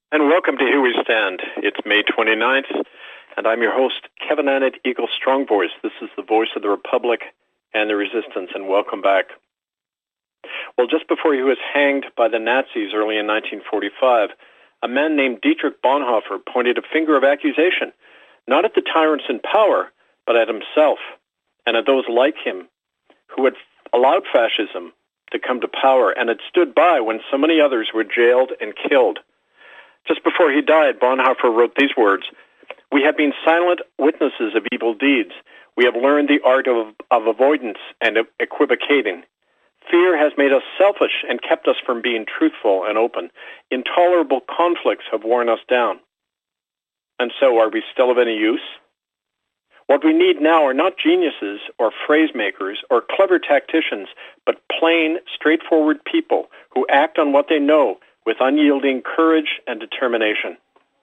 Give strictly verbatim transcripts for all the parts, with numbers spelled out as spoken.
And welcome to Here We Stand. It's May twenty-ninth, and I'm your host, Kevin Annett, Eagle Strong Voice. This is the voice of the Republic and the Resistance, and welcome back. Well, just before he was hanged by the Nazis early in nineteen forty-five, a man named Dietrich Bonhoeffer pointed a finger of accusation, not at the tyrants in power, but at himself, and at those like him, who had allowed fascism to come to power and had stood by when so many others were jailed and killed. Just before he died, Bonhoeffer wrote these words, "We have been silent witnesses of evil deeds. We have learned the art of, of avoidance and of equivocating. Fear has made us selfish and kept us from being truthful and open. Intolerable conflicts have worn us down. And so, are we still of any use? What we need now are not geniuses or phrase makers or clever tacticians, but plain, straightforward people who act on what they know with unyielding courage and determination."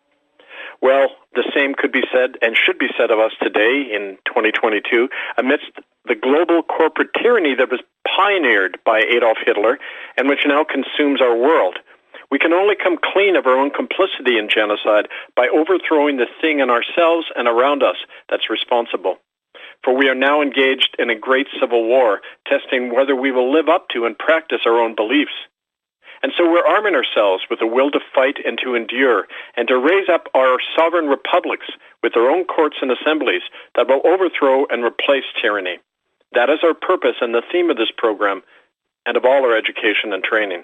Well, the same could be said and should be said of us today in twenty twenty-two, amidst the global corporate tyranny that was pioneered by Adolf Hitler and which now consumes our world. We can only come clean of our own complicity in genocide by overthrowing the thing in ourselves and around us that's responsible. For we are now engaged in a great civil war, testing whether we will live up to and practice our own beliefs. And so we're arming ourselves with the will to fight and to endure, and to raise up our sovereign republics with their own courts and assemblies that will overthrow and replace tyranny. That is our purpose and the theme of this program, and of all our education and training.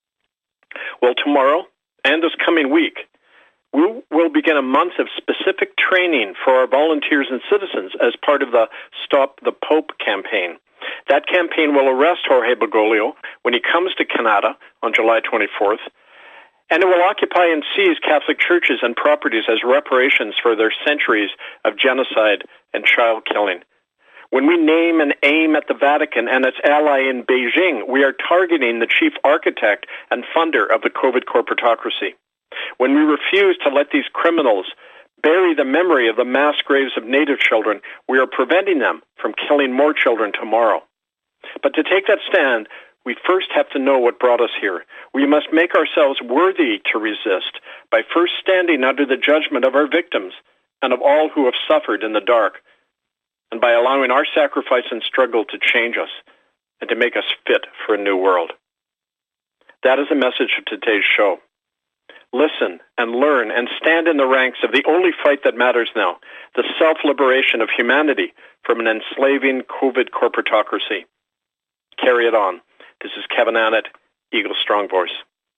Well, tomorrow and this coming week, we will begin a month of specific training for our volunteers and citizens as part of the Stop the Pope campaign. That campaign will arrest Jorge Bergoglio when he comes to Canada on July twenty-fourth, and it will occupy and seize Catholic churches and properties as reparations for their centuries of genocide and child killing. When we name and aim at the Vatican and its ally in Beijing, we are targeting the chief architect and funder of the COVID corporatocracy. When we refuse to let these criminals bury the memory of the mass graves of Native children, we are preventing them from killing more children tomorrow. But to take that stand, we first have to know what brought us here. We must make ourselves worthy to resist by first standing under the judgment of our victims and of all who have suffered in the dark, and by allowing our sacrifice and struggle to change us and to make us fit for a new world. That is the message of today's show. Listen and learn and stand in the ranks of the only fight that matters now, the self-liberation of humanity from an enslaving COVID corporatocracy. Carry it on. This is Kevin Annett, Eagle Strong Voice.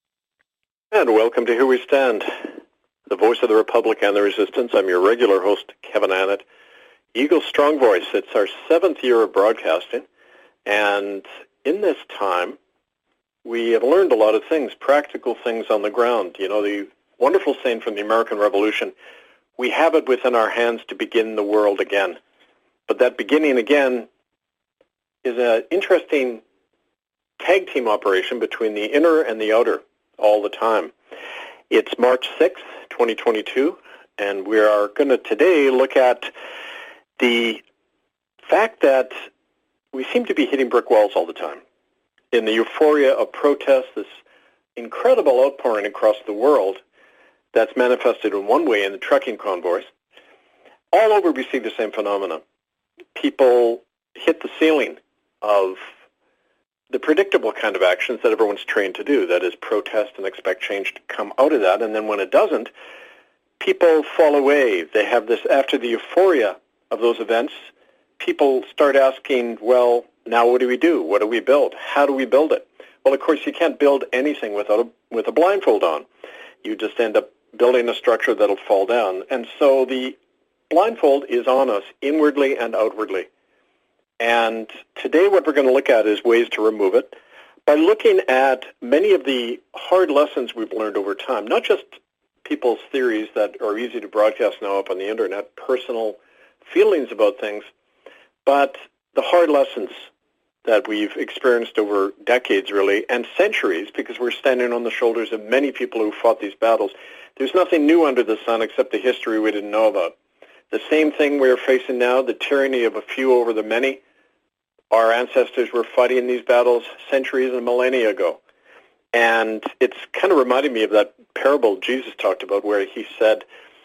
And welcome to Here We Stand, the voice of the Republic and the Resistance. I'm your regular host, Kevin Annett, Eagle Strong Voice. It's our seventh year of broadcasting, and in this time, we have learned a lot of things, practical things on the ground. You know, the wonderful saying from the American Revolution, we have it within our hands to begin the world again. But that beginning again is an interesting tag team operation between the inner and the outer all the time. It's March sixth, twenty twenty-two, and we are going to today look at the fact that we seem to be hitting brick walls all the time. In the euphoria of protest, this incredible outpouring across the world that's manifested in one way in the trucking convoys, all over we see the same phenomenon. People hit the ceiling of the predictable kind of actions that everyone's trained to do, that is protest and expect change to come out of that, and then when it doesn't, people fall away. They have this, after the euphoria of those events, people start asking, well, now what do we do? What do we build? How do we build it? Well, of course, you can't build anything without a, with a blindfold on. You just end up building a structure that'll fall down. And so the blindfold is on us inwardly and outwardly. And today what we're going to look at is ways to remove it by looking at many of the hard lessons we've learned over time, not just people's theories that are easy to broadcast now up on the internet, personal feelings about things, but the hard lessons that we've experienced over decades, really, and centuries, because we're standing on the shoulders of many people who fought these battles. There's nothing new under the sun except the history we didn't know about. The same thing we're facing now, the tyranny of a few over the many. Our ancestors were fighting these battles centuries and millennia ago. And it's kind of reminding me of that parable Jesus talked about where he said,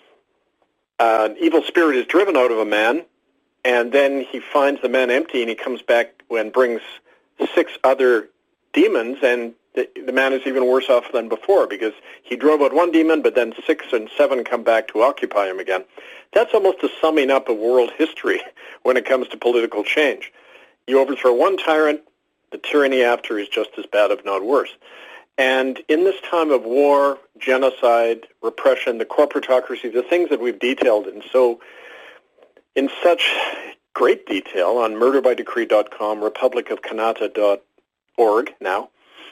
uh, an evil spirit is driven out of a man, and then he finds the man empty, and he comes back and brings six other demons, and the, the man is even worse off than before because he drove out one demon, but then six and seven come back to occupy him again. That's almost a summing up of world history when it comes to political change. You overthrow one tyrant, the tyranny after is just as bad, if not worse. And in this time of war, genocide, repression, the corporatocracy, the things that we've detailed in so in such great detail on murder by decree dot com, republic of kanata dot org now,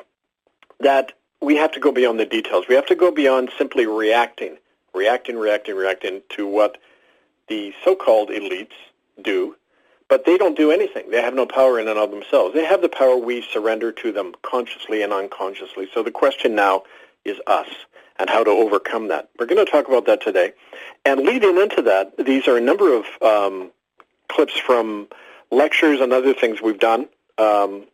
that we have to go beyond the details. We have to go beyond simply reacting, reacting, reacting, reacting to what the so-called elites do, but they don't do anything. They have no power in and of themselves. They have the power. We surrender to them consciously and unconsciously. So the question now is us and how to overcome that. We're going to talk about that today. And leading into that, these are a number of um, clips from lectures and other things we've done um,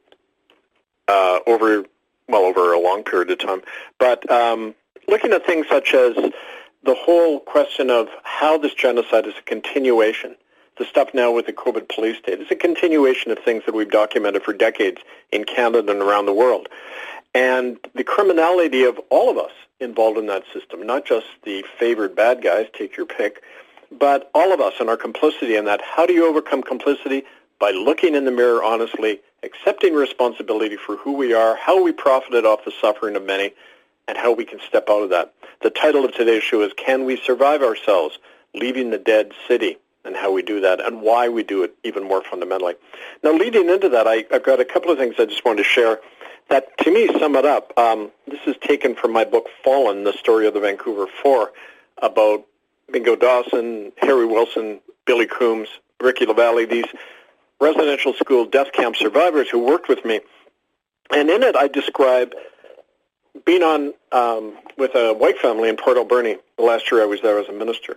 uh, over, well, over a long period of time. But um, looking at things such as the whole question of how this genocide is a continuation. The stuff now with the COVID police state is a continuation of things that we've documented for decades in Canada and around the world. And the criminality of all of us involved in that system, not just the favored bad guys, take your pick, but all of us and our complicity in that. How do you overcome complicity? By looking in the mirror honestly, accepting responsibility for who we are, how we profited off the suffering of many, and how we can step out of that. The title of today's show is Can We Survive Ourselves? Leaving the Dead City, and how we do that, and why we do it even more fundamentally. Now, leading into that, I, I've got a couple of things I just wanted to share that, to me, sum it up. Um, this is taken from my book, Fallen, the story of the Vancouver Four, about Bingo Dawson, Harry Wilson, Billy Coombs, Ricky LaValle, these residential school death camp survivors who worked with me. And in it, I describe being on um, with a white family in Port Alberni the last year I was there as a minister,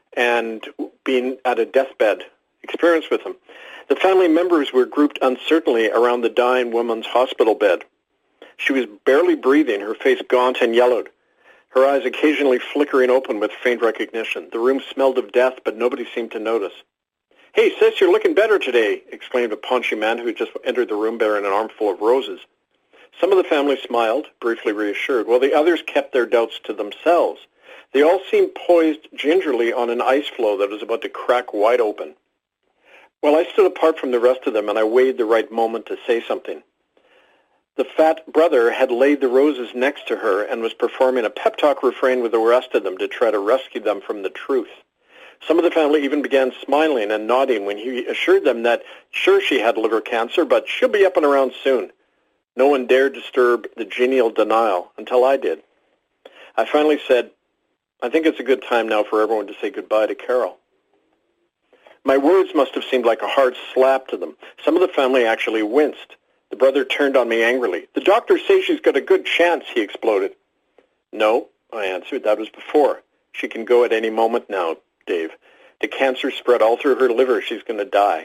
and being at a deathbed experience with them. The family members were grouped uncertainly around the dying woman's hospital bed. She was barely breathing, her face gaunt and yellowed, her eyes occasionally flickering open with faint recognition. The room smelled of death, but nobody seemed to notice. "Hey, sis, you're looking better today," exclaimed a paunchy man who had just entered the room bearing an armful of roses. Some of the family smiled, briefly reassured, while the others kept their doubts to themselves. They all seemed poised gingerly on an ice floe that was about to crack wide open. Well, I stood apart from the rest of them, and I waited the right moment to say something. The fat brother had laid the roses next to her and was performing a pep talk refrain with the rest of them to try to rescue them from the truth. Some of the family even began smiling and nodding when he assured them that, sure, she had liver cancer, but she'll be up and around soon. No one dared disturb the genial denial until I did. I finally said, "I think it's a good time now for everyone to say goodbye to Carol." My words must have seemed like a hard slap to them. Some of the family actually winced. The brother turned on me angrily. "The doctors say she's got a good chance," he exploded. "No," I answered, "that was before. She can go at any moment now, Dave. The cancer spread all through her liver. She's going to die."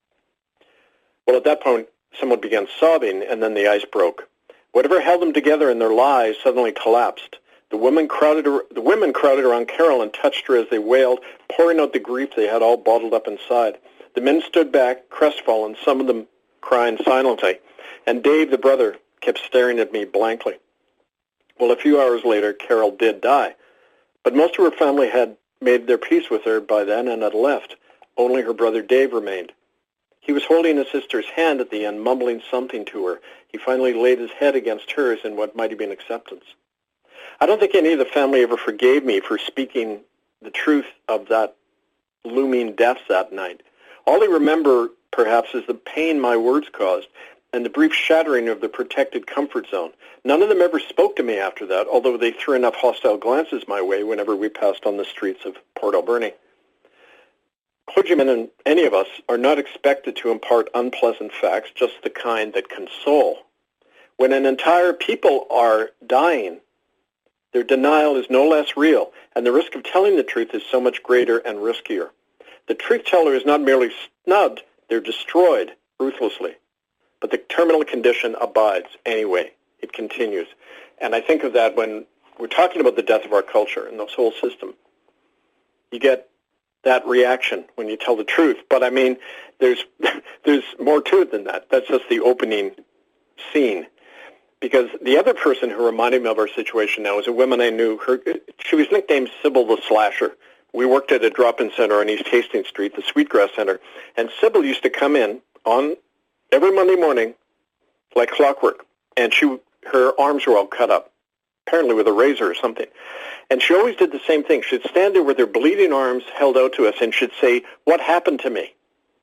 Well, at that point, someone began sobbing, and then the ice broke. Whatever held them together in their lies suddenly collapsed. The women crowded, the women crowded around Carol and touched her as they wailed, pouring out the grief they had all bottled up inside. The men stood back, crestfallen, some of them crying silently, and Dave, the brother, kept staring at me blankly. Well, a few hours later, Carol did die, but most of her family had made their peace with her by then and had left. Only her brother Dave remained. He was holding his sister's hand at the end, mumbling something to her. He finally laid his head against hers in what might have been acceptance. I don't think any of the family ever forgave me for speaking the truth of that looming death that night. All they remember, perhaps, is the pain my words caused and the brief shattering of the protected comfort zone. None of them ever spoke to me after that, although they threw enough hostile glances my way whenever we passed on the streets of Port Alberni. Clergymen and any of us are not expected to impart unpleasant facts, just the kind that console. When an entire people are dying, their denial is no less real, and the risk of telling the truth is so much greater and riskier. The truth teller is not merely snubbed, they're destroyed ruthlessly. But the terminal condition abides anyway. It continues. And I think of that when we're talking about the death of our culture and this whole system. You get that reaction when you tell the truth. But I mean, there's there's more to it than that. That's just the opening scene. Because the other person who reminded me of our situation now is a woman I knew. Her, she was nicknamed Sybil the Slasher. We worked at a drop-in center on East Hastings Street, the Sweetgrass Center, and Sybil used to come in on every Monday morning like clockwork, and she her arms were all cut up, apparently with a razor or something. And she always did the same thing. She'd stand there with her bleeding arms held out to us, and she'd say, "What happened to me?"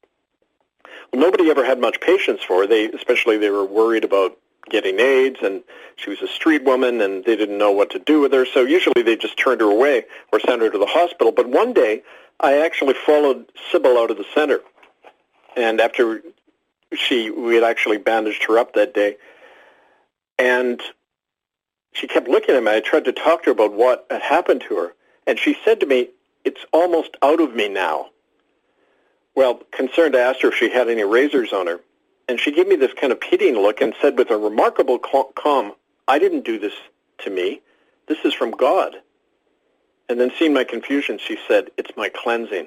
Well, nobody ever had much patience for her. They, especially they were worried about getting AIDS, and she was a street woman, and they didn't know what to do with her. So usually they just turned her away or sent her to the hospital. But one day, I actually followed Sybil out of the center, and after she, we had actually bandaged her up that day, and she kept looking at me. I tried to talk to her about what had happened to her, and she said to me, "It's almost out of me now." Well, concerned, I asked her if she had any razors on her, and she gave me this kind of pitying look and said with a remarkable calm, "I didn't do this to me. This is from God." And then seeing my confusion, she said, "It's my cleansing."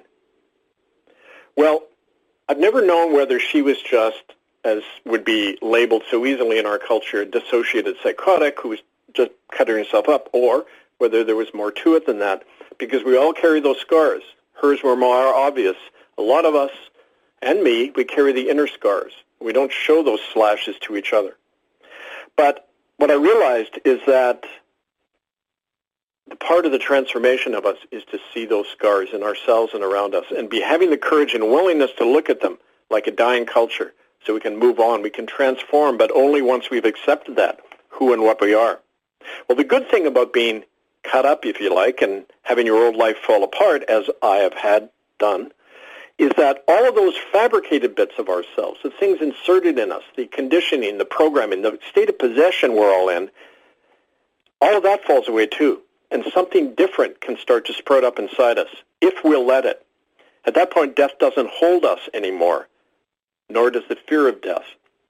Well, I've never known whether she was just, as would be labeled so easily in our culture, a dissociated psychotic who was just cutting herself up, or whether there was more to it than that, because we all carry those scars. Hers were more obvious. A lot of us, and me, we carry the inner scars. We don't show those slashes to each other. But what I realized is that the part of the transformation of us is to see those scars in ourselves and around us and be having the courage and willingness to look at them like a dying culture so we can move on. We can transform, but only once we've accepted that, who and what we are. Well, the good thing about being cut up, if you like, and having your old life fall apart, as I have had done, is that all of those fabricated bits of ourselves, the things inserted in us, the conditioning, the programming, the state of possession we're all in, all of that falls away too. And something different can start to sprout up inside us, if we'll let it. At that point, death doesn't hold us anymore, nor does the fear of death.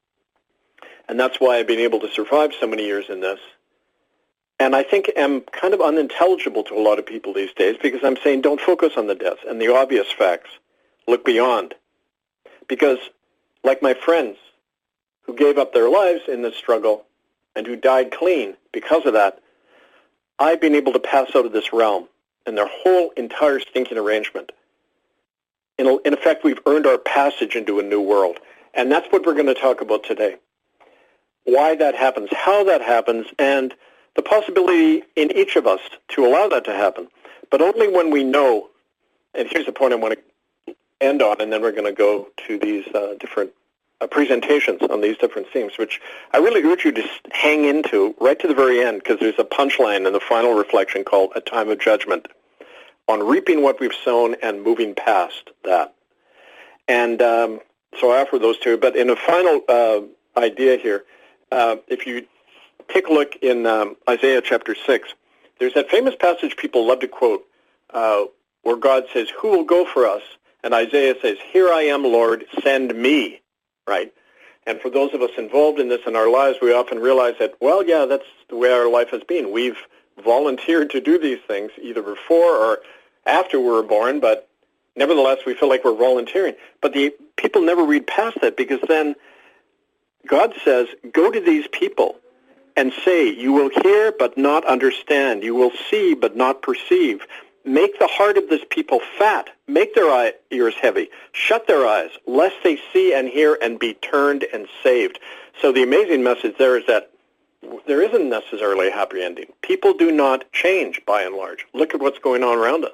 And that's why I've been able to survive so many years in this. And I think I'm kind of unintelligible to a lot of people these days because I'm saying don't focus on the death and the obvious facts. Look beyond. Because like my friends who gave up their lives in this struggle and who died clean because of that, I've been able to pass out of this realm and their whole entire stinking arrangement. In, in effect, we've earned our passage into a new world. And that's what we're going to talk about today. Why that happens, how that happens, and the possibility in each of us to allow that to happen. But only when we know, and here's the point I want to end on, and then we're going to go to these uh, different uh, presentations on these different themes, which I really urge you to hang into right to the very end, because there's a punchline in the final reflection called A Time of Judgment, on reaping what we've sown and moving past that. And um, so I offer those two. But in a final uh, idea here, uh, if you take a look in um, Isaiah chapter six, there's that famous passage people love to quote, uh, where God says, "Who will go for us?" And Isaiah says, "Here I am, Lord, send me," right? And for those of us involved in this in our lives, we often realize that, well, yeah, that's the way our life has been. We've volunteered to do these things either before or after we were born, but nevertheless, we feel like we're volunteering. But the people never read past that, because then God says, go to these people and say, you will hear but not understand. You will see but not perceive. Make the heart of this people fat. Make their eye, ears heavy. Shut their eyes, lest they see and hear and be turned and saved. So the amazing message there is that there isn't necessarily a happy ending. People do not change, by and large. Look at what's going on around us.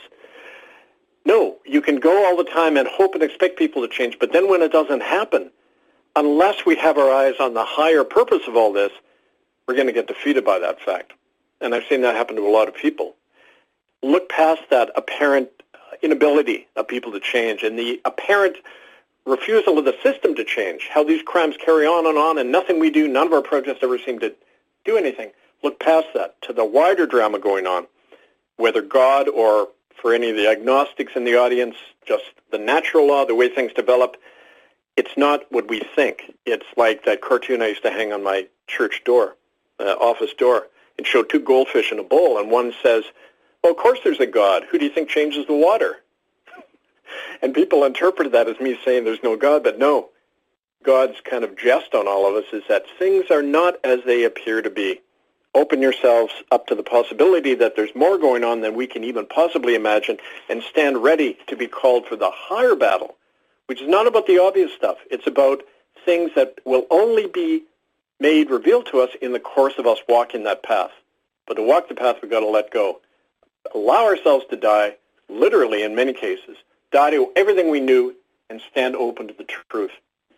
No, you can go all the time and hope and expect people to change, but then when it doesn't happen, unless we have our eyes on the higher purpose of all this, we're going to get defeated by that fact. And I've seen that happen to a lot of people. Look past that apparent inability of people to change and the apparent refusal of the system to change, how these crimes carry on and on, and nothing we do, none of our protests ever seem to do anything. Look past that to the wider drama going on, whether God or, for any of the agnostics in the audience, just the natural law, the way things develop. It's not what we think. It's like that cartoon I used to hang on my church door, uh, office door. It showed two goldfish in a bowl, and one says, well, of course there's a God. Who do you think changes the water? And people interpreted that as me saying there's no God, but no. God's kind of jest on all of us is that things are not as they appear to be. Open yourselves up to the possibility that there's more going on than we can even possibly imagine, and stand ready to be called for the higher battle, which is not about the obvious stuff. It's about things that will only be made revealed to us in the course of us walking that path. But to walk the path, we've got to let go. Allow ourselves to die, literally in many cases, die to everything we knew, and stand open to the truth.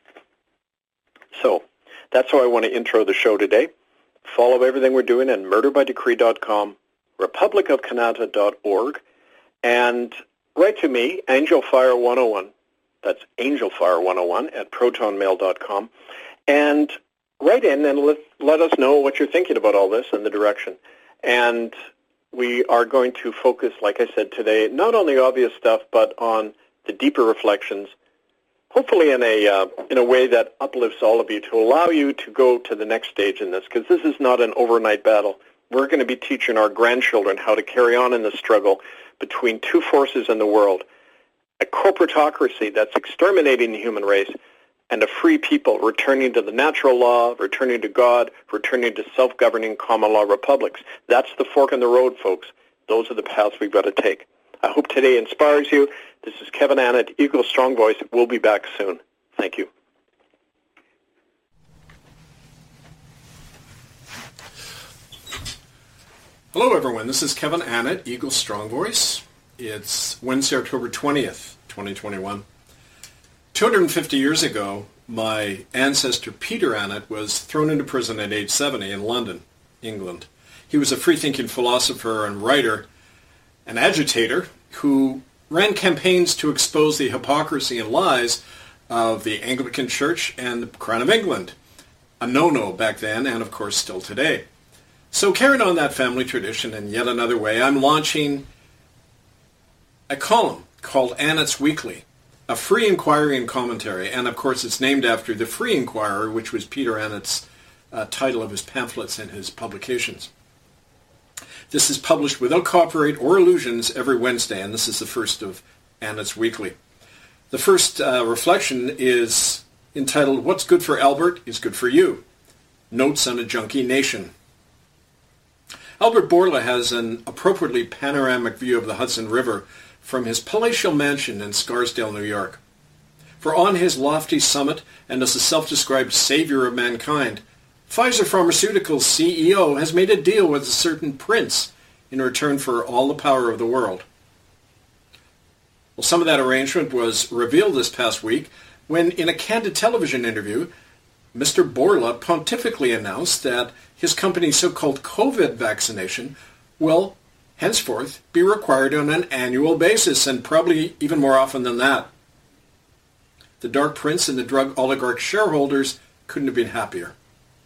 So that's how I want to intro the show today. Follow everything we're doing at murder by decree dot com, republic of canada dot org, and write to me, angelfire one oh one. That's angelfire one oh one at proton mail dot com. And write in and let, let us know what you're thinking about all this and the direction. And we are going to focus, like I said today, not on the obvious stuff, but on the deeper reflections, hopefully in a uh, in a way that uplifts all of you to allow you to go to the next stage in this, because this is not an overnight battle. We're going to be teaching our grandchildren how to carry on in the struggle between two forces in the world, a corporatocracy that's exterminating the human race, and a free people returning to the natural law, returning to God, returning to self-governing common law republics. That's the fork in the road, folks. Those are the paths we've got to take. I hope today inspires you. This is Kevin Annett, Eagle Strong Voice. We'll be back soon. Thank you. Hello, everyone. This is Kevin Annett, Eagle Strong Voice. It's Wednesday, October twentieth, twenty twenty-one. two hundred fifty years ago, my ancestor Peter Annett was thrown into prison at age seventy in London, England. He was a free-thinking philosopher and writer, an agitator who ran campaigns to expose the hypocrisy and lies of the Anglican Church and the Crown of England, a no-no back then and, of course, still today. So carrying on that family tradition in yet another way, I'm launching a column called Annett's Weekly, a free inquiry and commentary, and, of course, it's named after the Free Inquirer, which was Peter Annett's uh, title of his pamphlets and his publications. This is published without copyright or illusions every Wednesday, and this is the first of Annett's Weekly. The first uh, reflection is entitled, What's Good for Albert is Good for You. Notes on a Junkie Nation. Albert Bourla has an appropriately panoramic view of the Hudson River from his palatial mansion in Scarsdale, New York. For on his lofty summit, and as a self-described savior of mankind, Pfizer Pharmaceuticals C E O has made a deal with a certain prince in return for all the power of the world. Well, some of that arrangement was revealed this past week when, in a candid television interview, Mister Bourla pontifically announced that his company's so-called COVID vaccination will henceforth be required on an annual basis, and probably even more often than that. The Dark Prince and the drug oligarch shareholders couldn't have been happier.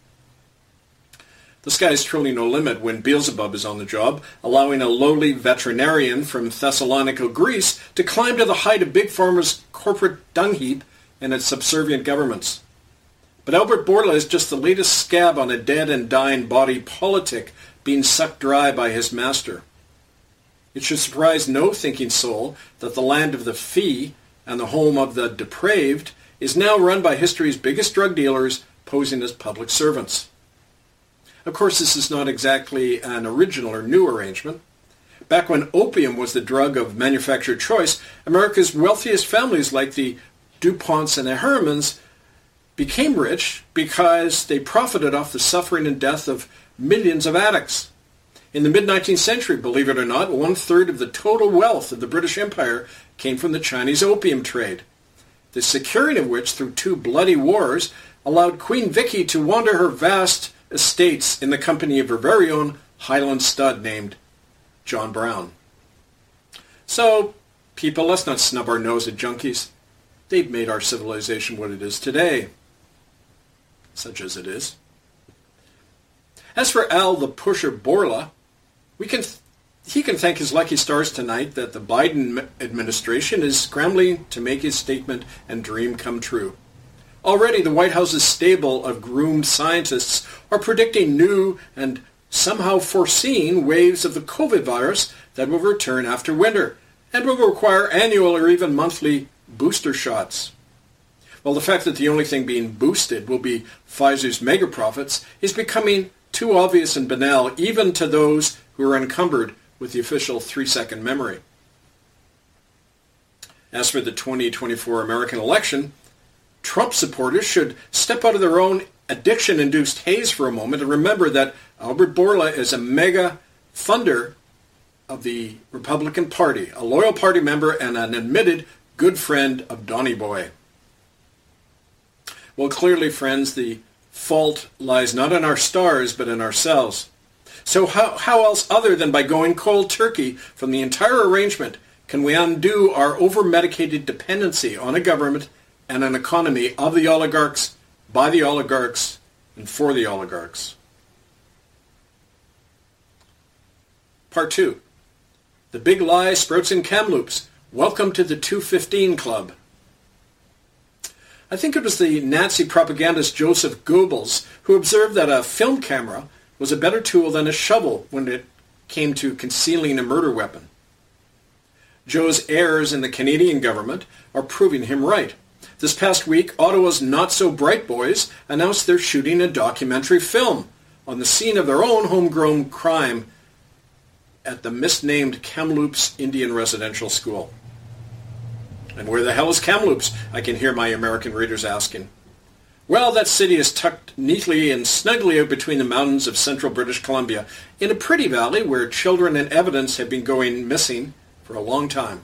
The sky's truly no limit when Beelzebub is on the job, allowing a lowly veterinarian from Thessalonica, Greece, to climb to the height of Big Pharma's corporate dung heap and its subservient governments. But Albert Bourla is just the latest scab on a dead and dying body politic being sucked dry by his master. It should surprise no thinking soul that the land of the fee and the home of the depraved is now run by history's biggest drug dealers posing as public servants. Of course, this is not exactly an original or new arrangement. Back when opium was the drug of manufactured choice, America's wealthiest families like the DuPonts and the Harrimans became rich because they profited off the suffering and death of millions of addicts. In the mid-nineteenth century, believe it or not, one-third of the total wealth of the British Empire came from the Chinese opium trade, the securing of which through two bloody wars allowed Queen Vicky to wander her vast estates in the company of her very own Highland stud named John Brown. So, people, let's not snub our nose at junkies. They've made our civilization what it is today, such as it is. As for Al the Pusher Bourla, we can th- he can thank his lucky stars tonight that the Biden administration is scrambling to make his statement and dream come true. Already, the White House's stable of groomed scientists are predicting new and somehow foreseen waves of the COVID virus that will return after winter and will require annual or even monthly booster shots. Well, the fact that the only thing being boosted will be Pfizer's mega profits is becoming too obvious and banal even to those who are encumbered with the official three-second memory. As for the twenty twenty-four American election, Trump supporters should step out of their own addiction-induced haze for a moment and remember that Albert Bourla is a mega funder of the Republican Party, a loyal party member and an admitted good friend of Donny Boy. Well, clearly, friends, the fault lies not in our stars but in ourselves. So how, how else other than by going cold turkey from the entire arrangement can we undo our over-medicated dependency on a government and an economy of the oligarchs, by the oligarchs, and for the oligarchs? Part two. The Big Lie Sprouts in Kamloops. Welcome to the two fifteen Club. I think it was the Nazi propagandist Joseph Goebbels who observed that a film camera was a better tool than a shovel when it came to concealing a murder weapon. Joe's errors in the Canadian government are proving him right. This past week, Ottawa's not-so-bright boys announced they're shooting a documentary film on the scene of their own homegrown crime at the misnamed Kamloops Indian Residential School. And where the hell is Kamloops? I can hear my American readers asking. Well, that city is tucked neatly and snugly out between the mountains of central British Columbia in a pretty valley where children and evidence have been going missing for a long time.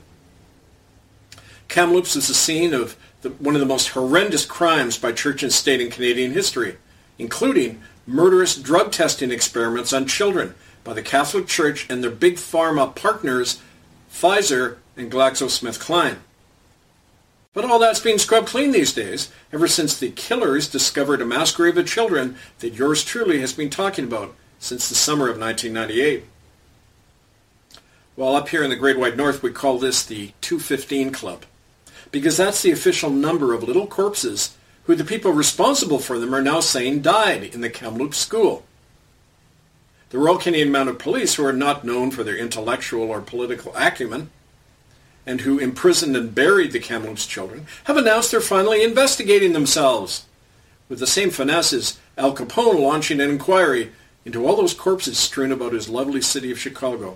Kamloops is the scene of the, one of the most horrendous crimes by church and state in Canadian history, including murderous drug testing experiments on children by the Catholic Church and their big pharma partners, Pfizer and GlaxoSmithKline. But all that's been scrubbed clean these days, ever since the killers discovered a mass grave of children that yours truly has been talking about since the summer of nineteen ninety-eight. Well, up here in the Great White North, we call this the two fifteen Club, because that's the official number of little corpses who the people responsible for them are now saying died in the Kamloops school. The Royal Canadian Mounted Police, who are not known for their intellectual or political acumen, and who imprisoned and buried the Kamloops children, have announced they're finally investigating themselves, with the same finesse as Al Capone launching an inquiry into all those corpses strewn about his lovely city of Chicago.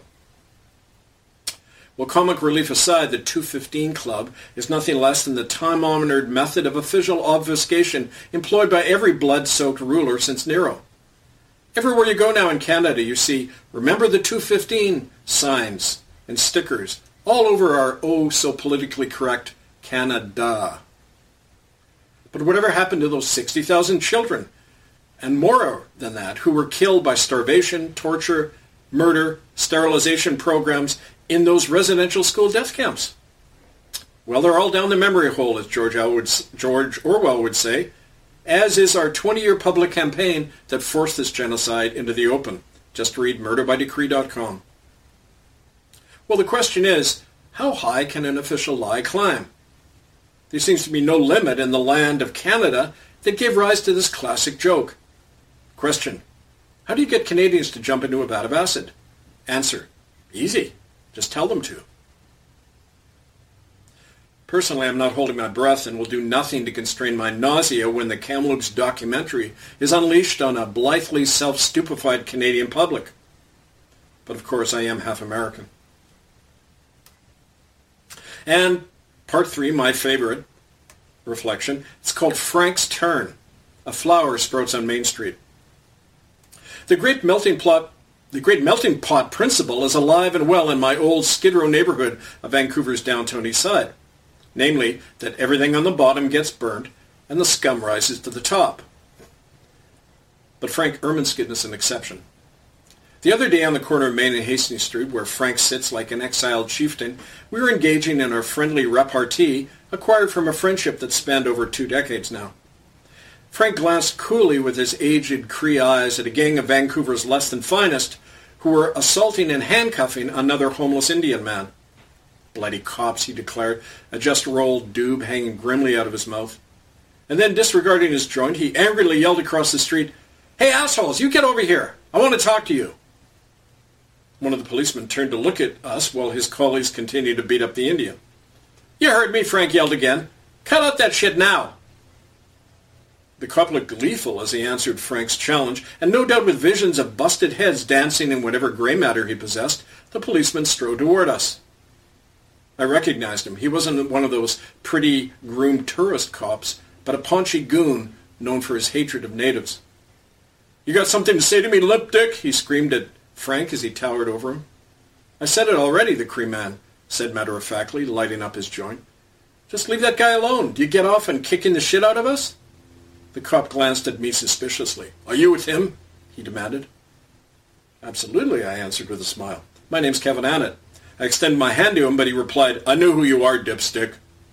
Well, comic relief aside, the two fifteen Club is nothing less than the time-honored method of official obfuscation employed by every blood-soaked ruler since Nero. Everywhere you go now in Canada, you see "Remember the two fifteen" signs and stickers all over our oh-so-politically correct Canada. But whatever happened to those sixty thousand children, and more than that, who were killed by starvation, torture, murder, sterilization programs in those residential school death camps? Well, they're all down the memory hole, as George Orwell would say, as is our twenty-year public campaign that forced this genocide into the open. Just read murder by decree dot com. Well, the question is, how high can an official lie climb? There seems to be no limit in the land of Canada that gave rise to this classic joke. Question: how do you get Canadians to jump into a vat of acid? Answer: easy. Just tell them to. Personally, I'm not holding my breath and will do nothing to constrain my nausea when the Kamloops documentary is unleashed on a blithely self-stupefied Canadian public. But of course, I am half American. And part three, my favorite reflection, it's called Frank's Turn. A flower sprouts on Main Street. The great melting pot The great melting pot principle is alive and well in my old Skid Row neighborhood of Vancouver's downtown east side. Namely, that everything on the bottom gets burnt and the scum rises to the top. But Frank Erminskid is an exception. The other day on the corner of Main and Hastings Street, where Frank sits like an exiled chieftain, we were engaging in our friendly repartee acquired from a friendship that spanned over two decades now. Frank glanced coolly with his aged Cree eyes at a gang of Vancouver's less than finest who were assaulting and handcuffing another homeless Indian man. Bloody cops, he declared, a just-rolled doob hanging grimly out of his mouth. And then, disregarding his joint, he angrily yelled across the street, "Hey, assholes, you get over here. I want to talk to you." One of the policemen turned to look at us while his colleagues continued to beat up the Indian. "You heard me," Frank yelled again. "Cut out that shit now." The cop looked gleeful as he answered Frank's challenge, and no doubt with visions of busted heads dancing in whatever gray matter he possessed, the policeman strode toward us. I recognized him. He wasn't one of those pretty, groomed tourist cops, but a paunchy goon known for his hatred of natives. "You got something to say to me, lip dick?" he screamed at Frank as he towered over him. "I said it already," the Cree man said matter-of-factly, lighting up his joint. "Just leave that guy alone. Do you get off and kicking the shit out of us?" The cop glanced at me suspiciously. "Are you with him?" he demanded. "Absolutely," I answered with a smile. "My name's Kevin Annett." I extended my hand to him, but he replied, "I know who you are, dipstick."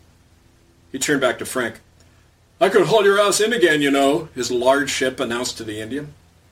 He turned back to Frank. "I could haul your ass in again, you know," his large ship announced to the Indian.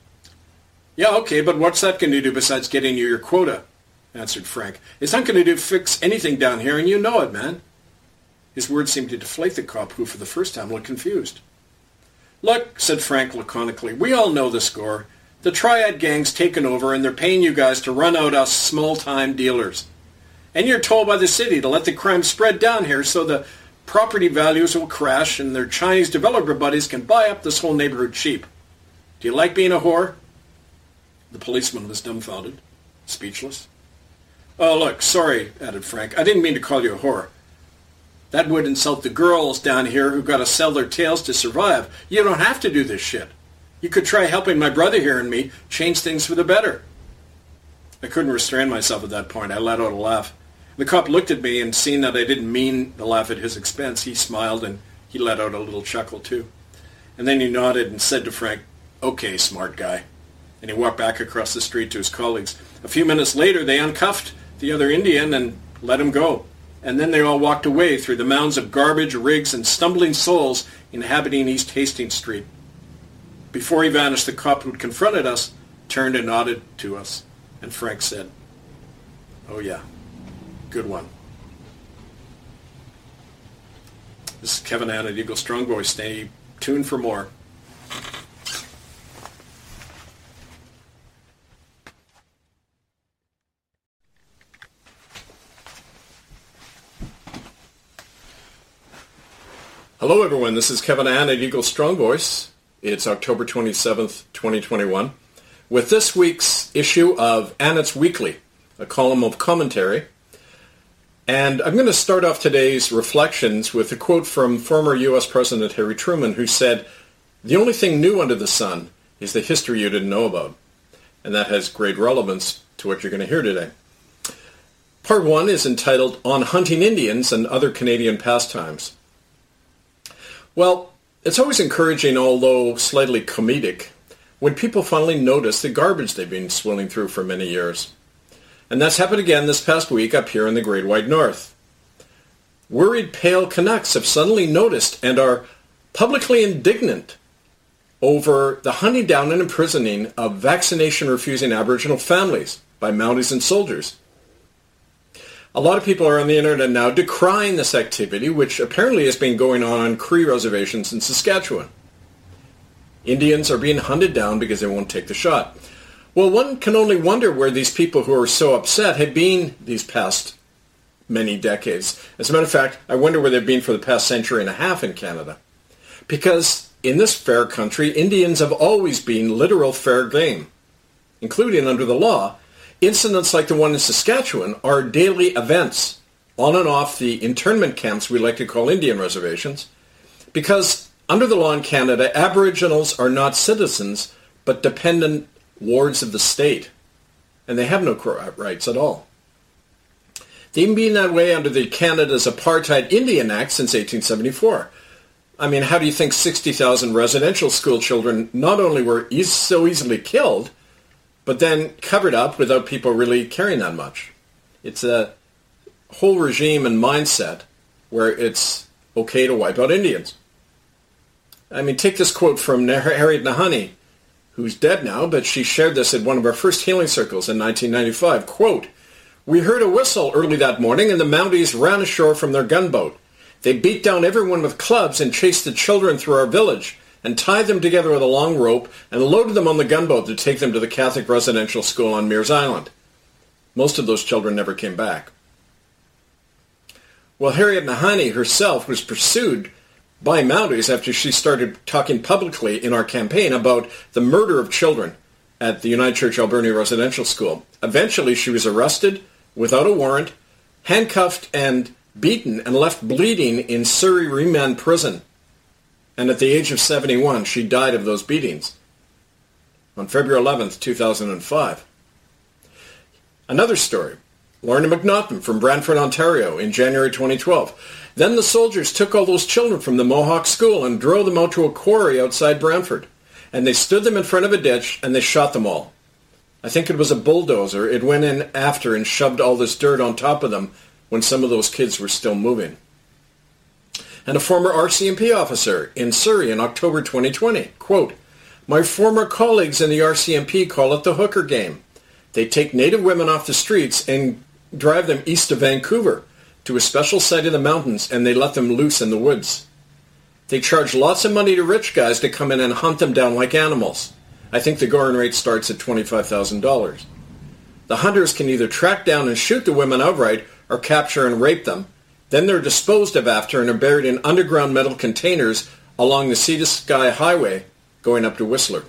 "Yeah, okay, but what's that going to do besides getting you your quota?" answered Frank. "It's not going to do fix anything down here, and you know it, man." His words seemed to deflate the cop, who for the first time looked confused. "Look," said Frank laconically, "we all know the score. The Triad gang's taken over, and they're paying you guys to run out us small-time dealers. And you're told by the city to let the crime spread down here so the property values will crash and their Chinese developer buddies can buy up this whole neighborhood cheap. Do you like being a whore?" The policeman was dumbfounded, speechless. "Oh, look, sorry," added Frank. "I didn't mean to call you a whore. That would insult the girls down here who've got to sell their tails to survive. You don't have to do this shit. You could try helping my brother here and me change things for the better." I couldn't restrain myself at that point. I let out a laugh. The cop looked at me, and seeing that I didn't mean to laugh at his expense, he smiled, and he let out a little chuckle too. And then he nodded and said to Frank, "Okay, smart guy." And he walked back across the street to his colleagues. A few minutes later, they uncuffed the other Indian and let him go. And then they all walked away through the mounds of garbage, rigs, and stumbling souls inhabiting East Hastings Street. Before he vanished, the cop who'd confronted us turned and nodded to us. And Frank said, "Oh yeah, good one." This is Kevin Annett, Eagle Strong Voice. Stay tuned for more. Hello, everyone. This is Kevin Annett, Eagle Strong Voice. It's October twenty-seventh, twenty twenty-one. With this week's issue of Annett's Weekly, a column of commentary. And I'm going to start off today's reflections with a quote from former U S President Harry Truman, who said, "The only thing new under the sun is the history you didn't know about." And that has great relevance to what you're going to hear today. Part one is entitled On Hunting Indians and Other Canadian Pastimes. Well, it's always encouraging, although slightly comedic, when people finally notice the garbage they've been swilling through for many years. And that's happened again this past week up here in the Great White North. Worried pale Canucks have suddenly noticed and are publicly indignant over the hunting down and imprisoning of vaccination-refusing Aboriginal families by Mounties and soldiers. A lot of people are on the internet now decrying this activity, which apparently has been going on on Cree reservations in Saskatchewan. Indians are being hunted down because they won't take the shot. Well, one can only wonder where these people who are so upset have been these past many decades. As a matter of fact, I wonder where they've been for the past century and a half in Canada. Because in this fair country, Indians have always been literal fair game, including under the law. Incidents like the one in Saskatchewan are daily events on and off the internment camps we like to call Indian reservations, because under the law in Canada, Aboriginals are not citizens, but dependent wards of the state, and they have no rights at all. They've even been that way under the Canada's Apartheid Indian Act since eighteen seventy-four. I mean, how do you think sixty thousand residential school children not only were e- so easily killed, but then covered up without people really caring that much? It's a whole regime and mindset where it's okay to wipe out Indians. I mean, take this quote from Harriet Nahani, who's dead now, but she shared this at one of our first healing circles in nineteen ninety-five. Quote, "We heard a whistle early that morning and the Mounties ran ashore from their gunboat. They beat down everyone with clubs and chased the children through our village. and tied them together with a long rope and loaded them on the gunboat to take them to the Catholic residential school on Mears Island. Most of those children never came back. Well, Harriet Nahanni herself was pursued by Mounties after she started talking publicly in our campaign about the murder of children at the United Church Alberni Residential School. Eventually, she was arrested without a warrant, handcuffed and beaten, and left bleeding in Surrey Remand Prison. And at the age of seventy-one, she died of those beatings on February eleventh, two thousand five. Another story. Lorna McNaughton from Brantford, Ontario, in January twenty twelve. Then the soldiers took all those children from the Mohawk school and drove them out to a quarry outside Brantford. And they stood them in front of a ditch and they shot them all. I think it was a bulldozer. It went in after and shoved all this dirt on top of them when some of those kids were still moving. And a former R C M P officer in Surrey in October twenty twenty, quote, "My former colleagues in the R C M P call it the hooker game. They take native women off the streets and drive them east of Vancouver to a special site in the mountains, and they let them loose in the woods. They charge lots of money to rich guys to come in and hunt them down like animals. I think the going rate starts at twenty-five thousand dollars. The hunters can either track down and shoot the women outright or capture and rape them. Then they're disposed of after and are buried in underground metal containers along the Sea to Sky Highway going up to Whistler."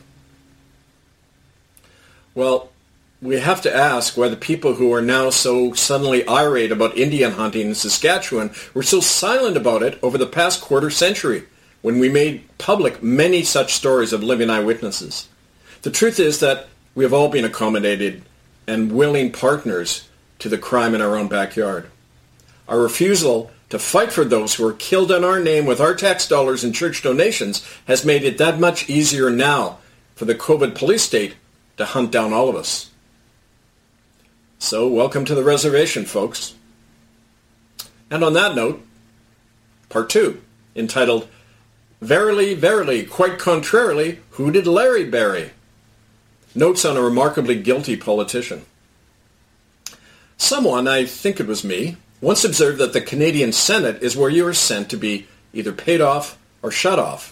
Well, we have to ask why the people who are now so suddenly irate about Indian hunting in Saskatchewan were so silent about it over the past quarter century when we made public many such stories of living eyewitnesses. The truth is that we have all been accommodated and willing partners to the crime in our own backyard. Our refusal to fight for those who are killed in our name with our tax dollars and church donations has made it that much easier now for the COVID police state to hunt down all of us. So, welcome to the reservation, folks. And on that note, part two, entitled, "Verily, Verily, Quite Contrarily, Who Did Larry Bury?" Notes on a remarkably guilty politician. Someone, I think it was me, once observed that the Canadian Senate is where you are sent to be either paid off or shut off.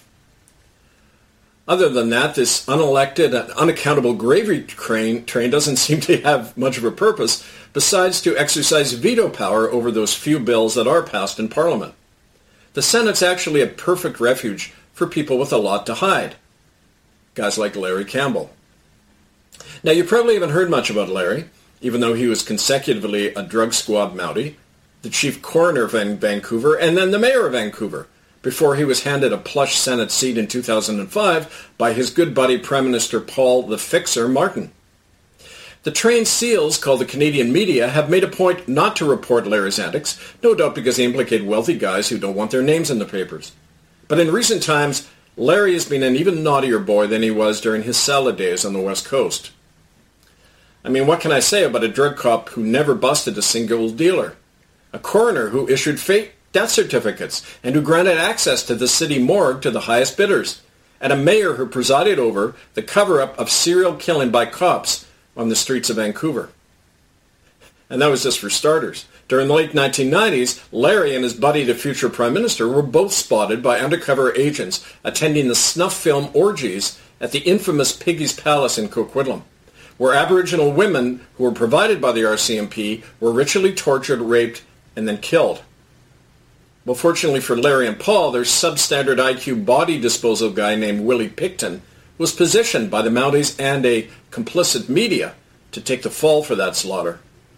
Other than that, this unelected and unaccountable gravy train, train doesn't seem to have much of a purpose besides to exercise veto power over those few bills that are passed in Parliament. The Senate's actually a perfect refuge for people with a lot to hide. Guys like Larry Campbell. Now, you probably haven't heard much about Larry, even though he was consecutively a drug squad Mountie, the chief coroner of Vancouver, and then the mayor of Vancouver, before he was handed a plush Senate seat in two thousand five by his good buddy Prime Minister Paul the Fixer Martin. The trained SEALs, called the Canadian media, have made a point not to report Larry's antics, no doubt because they implicate wealthy guys who don't want their names in the papers. But in recent times, Larry has been an even naughtier boy than he was during his salad days on the West Coast. I mean, what can I say about a drug cop who never busted a single dealer? A coroner who issued fake death certificates and who granted access to the city morgue to the highest bidders, and a mayor who presided over the cover-up of serial killing by cops on the streets of Vancouver. And that was just for starters. During the late nineteen nineties, Larry and his buddy, the future Prime Minister, were both spotted by undercover agents attending the snuff film orgies at the infamous Piggy's Palace in Coquitlam, where Aboriginal women who were provided by the R C M P were ritually tortured, raped, and then killed. Well, fortunately for Larry and Paul, their substandard I Q body disposal guy named Willie Picton was positioned by the Mounties and a complicit media to take the fall for that slaughter.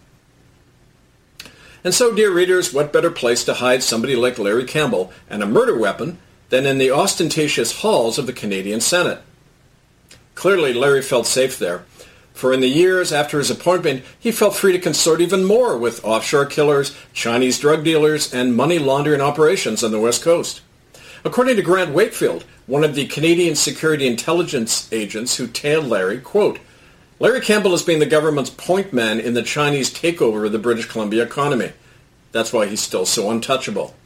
And so, dear readers, what better place to hide somebody like Larry Campbell and a murder weapon than in the ostentatious halls of the Canadian Senate? Clearly, Larry felt safe there, for in the years after his appointment, he felt free to consort even more with offshore killers, Chinese drug dealers, and money laundering operations on the West Coast. According to Grant Wakefield, one of the Canadian Security Intelligence agents who tailed Larry, quote, "Larry Campbell has been the government's point man in the Chinese takeover of the British Columbia economy. That's why he's still so untouchable."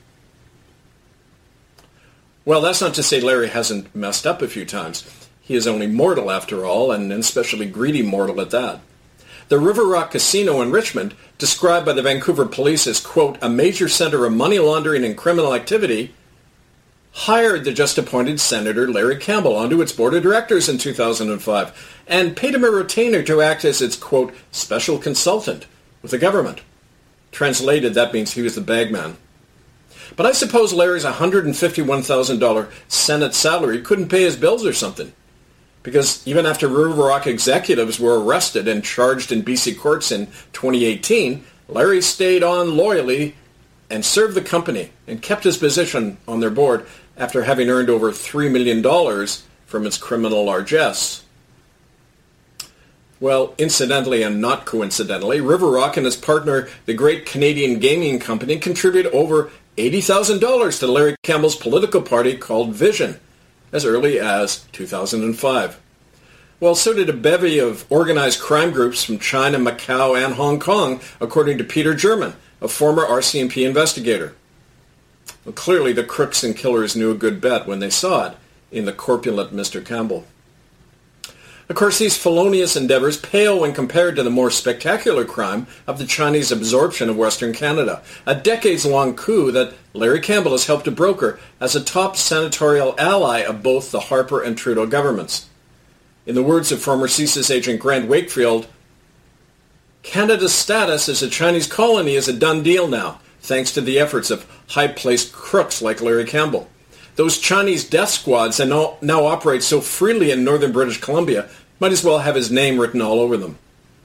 Well, that's not to say Larry hasn't messed up a few times. He is only mortal after all, and an especially greedy mortal at that. The River Rock Casino in Richmond, described by the Vancouver police as, quote, "a major center of money laundering and criminal activity," hired the just-appointed Senator Larry Campbell onto its board of directors in two thousand five and paid him a retainer to act as its, quote, special consultant with the government. Translated, that means he was the bagman. But I suppose Larry's one hundred fifty-one thousand dollars Senate salary couldn't pay his bills or something. Because even after River Rock executives were arrested and charged in B C courts in twenty eighteen, Larry stayed on loyally and served the company and kept his position on their board after having earned over three million dollars from its criminal largesse. Well, incidentally and not coincidentally, River Rock and his partner, the Great Canadian Gaming Company, contributed over eighty thousand dollars to Larry Campbell's political party called Vision as early as two thousand five. Well, so did a bevy of organized crime groups from China, Macau, and Hong Kong, according to Peter German, a former R C M P investigator. Well, clearly the crooks and killers knew a good bet when they saw it in the corpulent Mister Campbell. Of course, these felonious endeavors pale when compared to the more spectacular crime of the Chinese absorption of Western Canada, a decades-long coup that Larry Campbell has helped to broker as a top senatorial ally of both the Harper and Trudeau governments. In the words of former C S I S agent Grant Wakefield, Canada's status as a Chinese colony is a done deal now, thanks to the efforts of high-placed crooks like Larry Campbell. Those Chinese death squads that now, now operate so freely in northern British Columbia might as well have his name written all over them.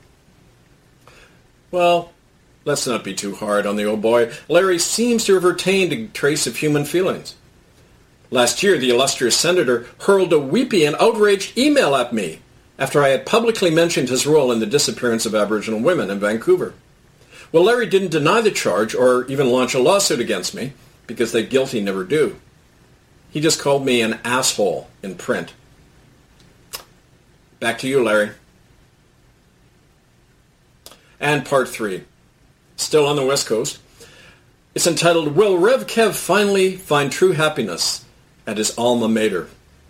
Well, let's not be too hard on the old boy. Larry seems to have retained a trace of human feelings. Last year, the illustrious senator hurled a weepy and outraged email at me after I had publicly mentioned his role in the disappearance of Aboriginal women in Vancouver. Well, Larry didn't deny the charge or even launch a lawsuit against me, because the guilty never do. He just called me an asshole in print. Back to you, Larry. And part three, still on the West Coast. It's entitled, Will Rev Kev Finally Find True Happiness at His Alma Mater?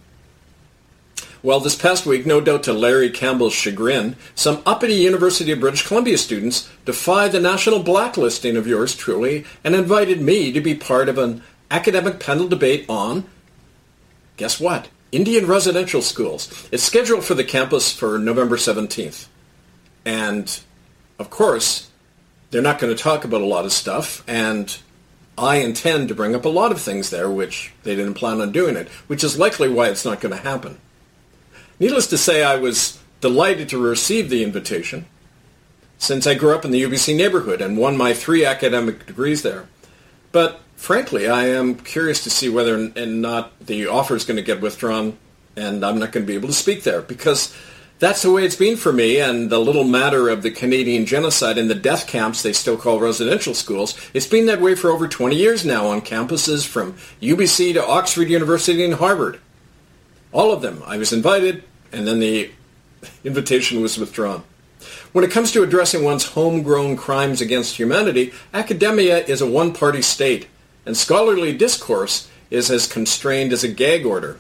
Well, this past week, no doubt to Larry Campbell's chagrin, some uppity University of British Columbia students defied the national blacklisting of yours truly and invited me to be part of an academic panel debate on, guess what, Indian residential schools. It's scheduled for the campus for November seventeenth. And, of course, they're not going to talk about a lot of stuff, and I intend to bring up a lot of things there which they didn't plan on doing it, which is likely why it's not going to happen. Needless to say, I was delighted to receive the invitation, since I grew up in the U B C neighborhood and won my three academic degrees there. But frankly, I am curious to see whether or not the offer is going to get withdrawn and I'm not going to be able to speak there, because that's the way it's been for me, and the little matter of the Canadian genocide and the death camps they still call residential schools, it's been that way for over twenty years now on campuses from U B C to Oxford University and Harvard. All of them. I was invited, and then the invitation was withdrawn. When it comes to addressing one's homegrown crimes against humanity, academia is a one-party state, and scholarly discourse is as constrained as a gag order.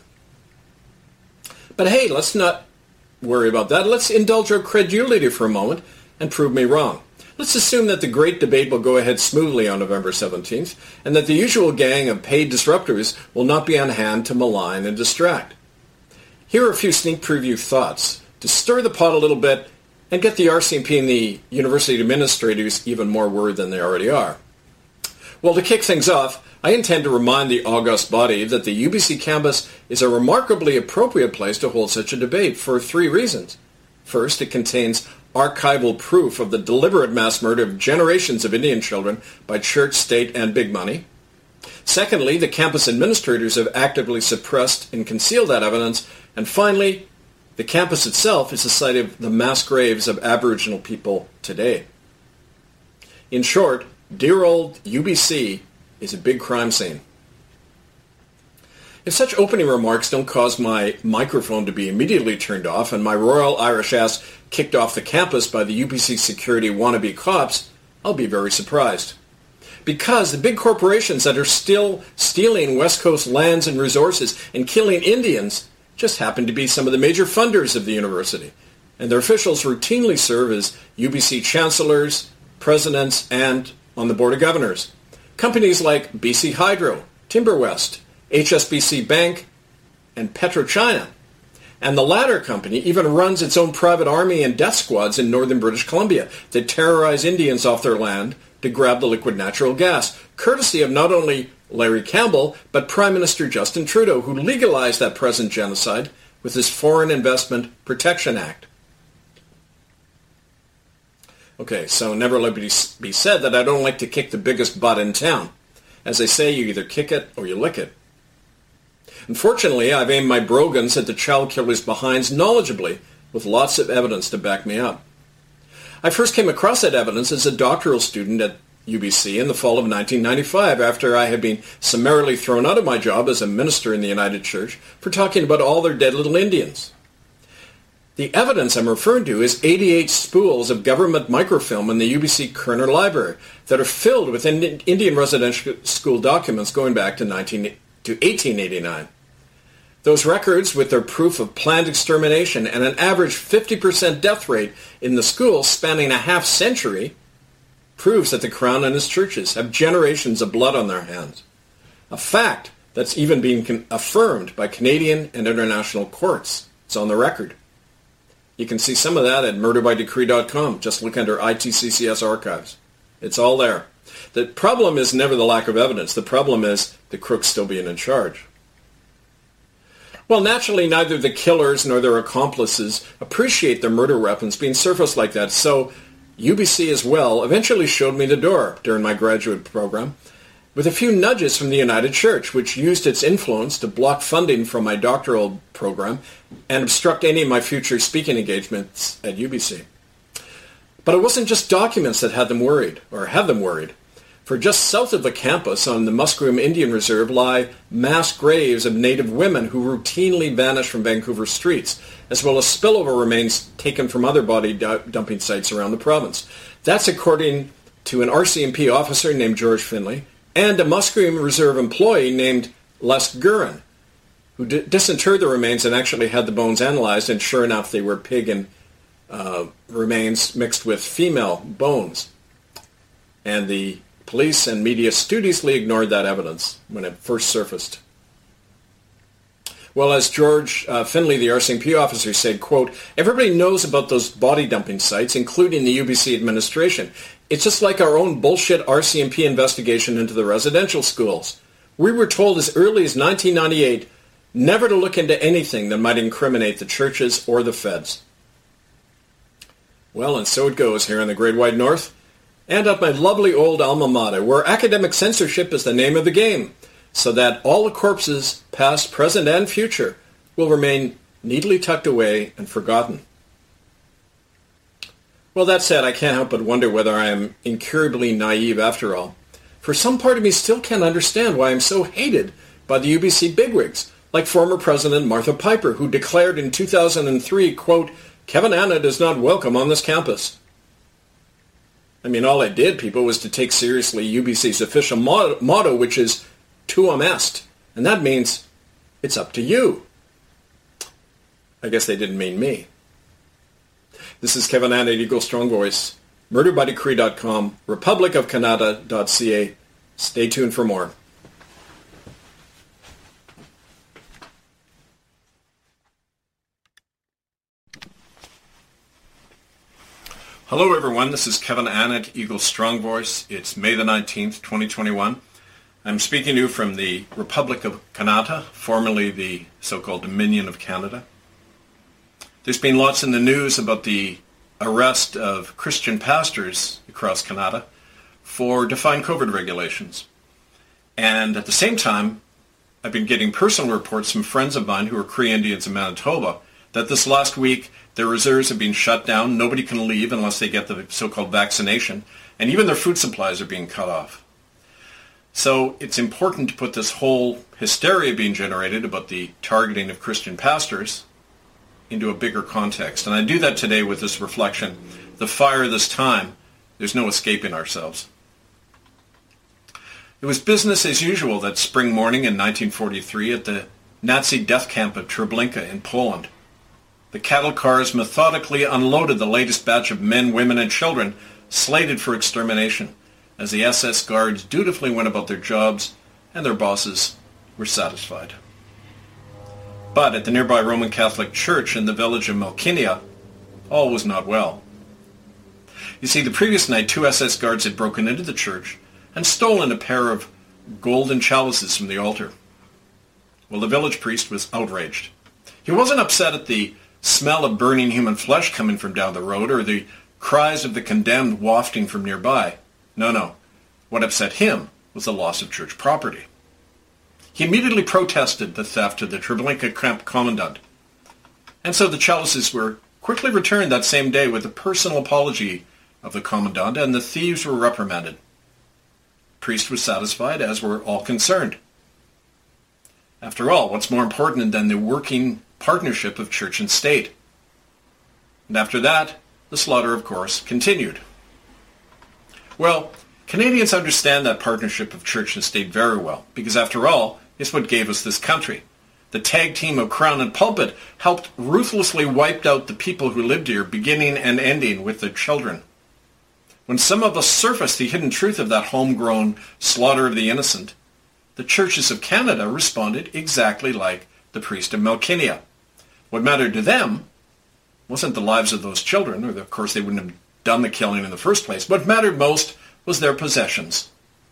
But hey, let's not worry about that. Let's indulge our credulity for a moment and prove me wrong. Let's assume that the great debate will go ahead smoothly on November seventeenth, and that the usual gang of paid disruptors will not be on hand to malign and distract. Here are a few sneak preview thoughts to stir the pot a little bit and get the R C M P and the university administrators even more worried than they already are. Well, to kick things off, I intend to remind the august body that the U B C campus is a remarkably appropriate place to hold such a debate for three reasons. First, it contains archival proof of the deliberate mass murder of generations of Indian children by church, state, and big money. Secondly, the campus administrators have actively suppressed and concealed that evidence. And finally, the campus itself is the site of the mass graves of Aboriginal people today. In short, dear old U B C is a big crime scene. If such opening remarks don't cause my microphone to be immediately turned off and my Royal Irish ass kicked off the campus by the U B C security wannabe cops, I'll be very surprised. Because the big corporations that are still stealing West Coast lands and resources and killing Indians just happen to be some of the major funders of the university, and their officials routinely serve as U B C chancellors, presidents, and on the board of governors. Companies like B C Hydro, Timberwest, H S B C Bank, and PetroChina. And the latter company even runs its own private army and death squads in northern British Columbia that terrorize Indians off their land to grab the liquid natural gas, courtesy of not only Larry Campbell, but Prime Minister Justin Trudeau, who legalized that present genocide with his Foreign Investment Protection Act. Okay, so never let it be said that I don't like to kick the biggest butt in town. As they say, you either kick it or you lick it. Unfortunately, I've aimed my brogans at the child killers' behinds knowledgeably, with lots of evidence to back me up. I first came across that evidence as a doctoral student at U B C in the fall of nineteen ninety-five, after I had been summarily thrown out of my job as a minister in the United Church for talking about all their dead little Indians. The evidence I'm referring to is eighty-eight spools of government microfilm in the U B C Kerner Library that are filled with Indian residential school documents going back to, nineteen, to eighteen eighty-nine. Those records, with their proof of planned extermination and an average fifty percent death rate in the schools spanning a half century, proves that the Crown and his churches have generations of blood on their hands. A fact that's even being con- affirmed by Canadian and international courts. It's on the record. You can see some of that at murder by decree dot com. Just look under I T C C S archives. It's all there. The problem is never the lack of evidence. The problem is the crooks still being in charge. Well, naturally, neither the killers nor their accomplices appreciate their murder weapons being surfaced like that, so U B C as well eventually showed me the door during my graduate program with a few nudges from the United Church, which used its influence to block funding from my doctoral program and obstruct any of my future speaking engagements at U B C. But it wasn't just documents that had them worried, or had them worried. For just south of the campus on the Musqueam Indian Reserve lie mass graves of Native women who routinely vanish from Vancouver streets, as well as spillover remains taken from other body dumping sites around the province. That's according to an R C M P officer named George Finley and a Musqueam Reserve employee named Les Guerin, who d- disinterred the remains and actually had the bones analyzed, and sure enough they were pig and uh, remains mixed with female bones. And the police and media studiously ignored that evidence when it first surfaced. Well, as George uh, Finley, the R C M P officer, said, quote, "Everybody knows about those body dumping sites, including the U B C administration. It's just like our own bullshit R C M P investigation into the residential schools. We were told as early as nineteen ninety-eight never to look into anything that might incriminate the churches or the feds." Well, and so it goes here in the Great White North, and at my lovely old alma mater, where academic censorship is the name of the game, so that all the corpses, past, present, and future, will remain neatly tucked away and forgotten. Well, that said, I can't help but wonder whether I am incurably naive after all. For some part of me still can't understand why I'm so hated by the U B C bigwigs, like former President Martha Piper, who declared in two thousand three, quote, "Kevin Annett is not welcome on this campus." I mean, all I did, people, was to take seriously U B C's official motto, motto which is tuum est, and that means it's up to you. I guess they didn't mean me. This is Kevin Annett, Eagle Strong Voice, murder by decree dot com, republic of canada dot c a. Stay tuned for more. Hello everyone, this is Kevin Annett, Eagle Strong Voice. It's May the nineteenth, twenty twenty-one. I'm speaking to you from the Republic of Canada, formerly the so-called Dominion of Canada. There's been lots in the news about the arrest of Christian pastors across Canada for defying COVID regulations. And at the same time, I've been getting personal reports from friends of mine who are Cree Indians in Manitoba that this last week their reserves have been shut down. Nobody can leave unless they get the so-called vaccination. And even their food supplies are being cut off. So it's important to put this whole hysteria being generated about the targeting of Christian pastors into a bigger context. And I do that today with this reflection. The fire this time, there's no escaping ourselves. It was business as usual that spring morning in nineteen forty-three at the Nazi death camp of Treblinka in Poland. The cattle cars methodically unloaded the latest batch of men, women, and children slated for extermination as the S S guards dutifully went about their jobs and their bosses were satisfied. But at the nearby Roman Catholic Church in the village of Melchinia, all was not well. You see, the previous night, two S S guards had broken into the church and stolen a pair of golden chalices from the altar. Well, the village priest was outraged. He wasn't upset at the smell of burning human flesh coming from down the road or the cries of the condemned wafting from nearby. No, no. What upset him was the loss of church property. He immediately protested the theft to the Treblinka camp commandant. And so the chalices were quickly returned that same day with a personal apology of the commandant, and the thieves were reprimanded. The priest was satisfied, as were all concerned. After all, what's more important than the working partnership of church and state? And after that, the slaughter, of course, continued. Well, Canadians understand that partnership of church and state very well, because after all, it's what gave us this country. The tag team of Crown and Pulpit helped ruthlessly wipe out the people who lived here, beginning and ending with their children. When some of us surfaced the hidden truth of that homegrown slaughter of the innocent, the churches of Canada responded exactly like the priest of Melchinia. What mattered to them wasn't the lives of those children, or of course they wouldn't have done the killing in the first place. What mattered most was their possessions.